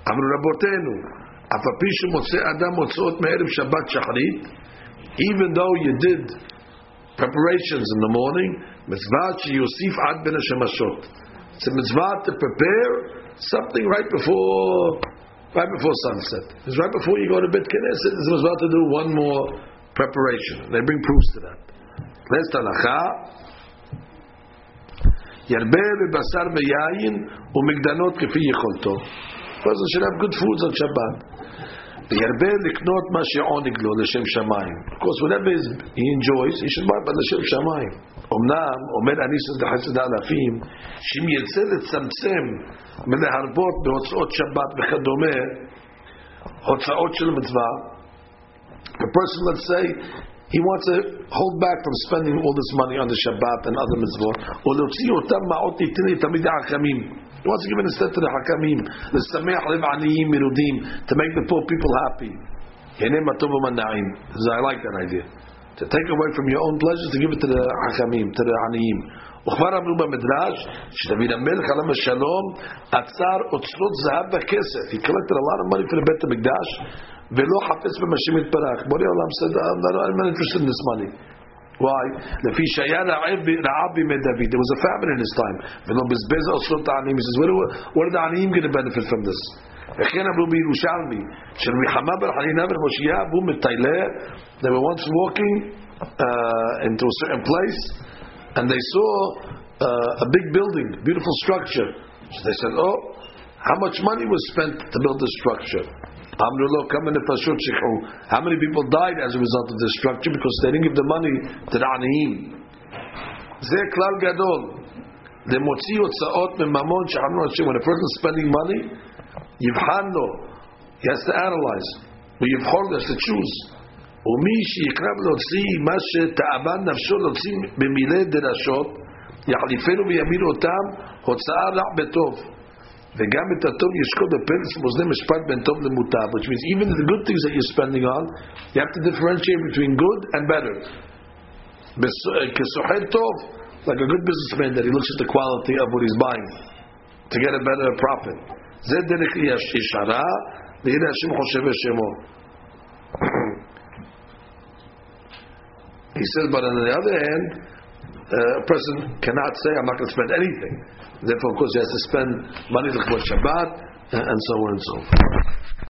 אמרו רבותינו, אף על פי שמוצא אדם מוצאות מערב שבת שחרית, even though you did preparations in the morning, mitzvah sheyosif ad ben hashemashot. It's a mitzvah to prepare something right before sunset. It's right before you go to Bet Knesset. It's a mitzvah to do one more preparation. They bring proofs to that. Let's halacha. Yarbeh bebasar veyayin umigdanot kefi yicholto. Person should have good foods on Shabbat. Yarbeh liknot ma she'onig lo l'shem shamayim. Of course, whatever he enjoys, he should buy by l'shem shamayim. Omnam, omer anisus d'chesed ha'alafim, shim yirtzeh letzamtzem meleharvot behotzot Shabbat v'chadome, hotzaot shel mitzvah. A person, let's say, he wants to hold back from spending all this money on the Shabbat and other mitzvot. Or le'otzi otam ma'ot nitini tamid ha'akamim. He wants to give an instead to the hakamim, the sameach lev aniyim mirudim, to make the poor people happy. I like that idea. To take away from your own pleasures to give it to the hakamim, to the aniyim. וכבר אמרו במדרש שדוד המלך עליו השלום עצר אוצרות זהב וכסף. He collected a lot of money for the בית המקדש ולא חפש במשם יתברך. בורא עולם said, I'm not interested in this money. Why? לפי שהיה רעב בימי דוד. There was a famine in his time. ולא בזבז אוצרות העניים. He says, what are the העניים going to benefit from this? וכן אמרו בירושלמי של מלחמה ברחנינה ולמושיע אבו מטיילה. They were once walking into a certain place and they saw a big building, beautiful structure. So they said, oh, how much money was spent to build this structure? How many people died as a result of this structure because they didn't give the money to the aniyim? Zeh klal gadol. Lemotzi hotzaot memamon she'amnu Hashem. When a person is spending money, yivhan lo. He has to analyze. Yivchor, he has to choose. ומי שיקרב להוציא מה שתאבן נפשו להוציא במילי דרשות יחליפנו וימיר אותם הוצאה רע בטוב וגם את הטוב ישקול בפרץ מאזני משפט בין טוב למוטב, which means even the good things that you're spending on you have to differentiate between good and better. כסוחר טוב, like a good businessman that he looks at the quality of what he's buying to get a better profit. זה דרך ישרה והנה השם חושב בשמו. He says, but on the other hand, a person cannot say, I'm not going to spend anything. Therefore, of course, he has to spend money for Shabbat, and so on and so forth.